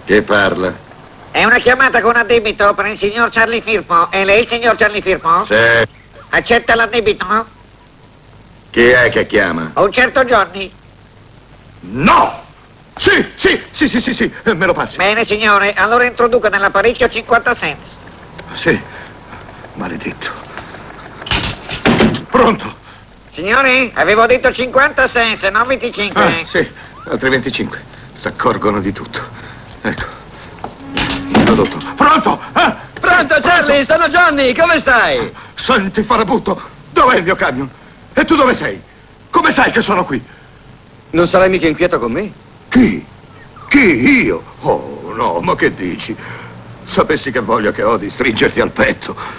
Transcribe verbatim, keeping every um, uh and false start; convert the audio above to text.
Chi parla? È una chiamata con addebito per il signor Charlie Firmo. È lei il signor Charlie Firmo? Sì. Accetta l'addebito? Chi è che chiama? Un certo Johnny. No! Sì, sì, sì, sì, sì, sì, me lo passi. Bene, signore, allora introduca nell'apparecchio cinquanta cents. Sì, maledetto. Pronto? Signore, avevo detto cinquanta cents, non venticinque. Ah, sì, altri venticinque. S'accorgono di tutto. Ecco. Introdotto. Pronto? Eh? Pronto, Charlie, sono Johnny, come stai? Senti, farabutto, dov'è il mio camion? E tu dove sei? Come sai che sono qui? Non sarai mica inquieto con me? Chi? Chi? Io? Oh, no, ma che dici? Sapessi che voglia che ho di stringerti al petto.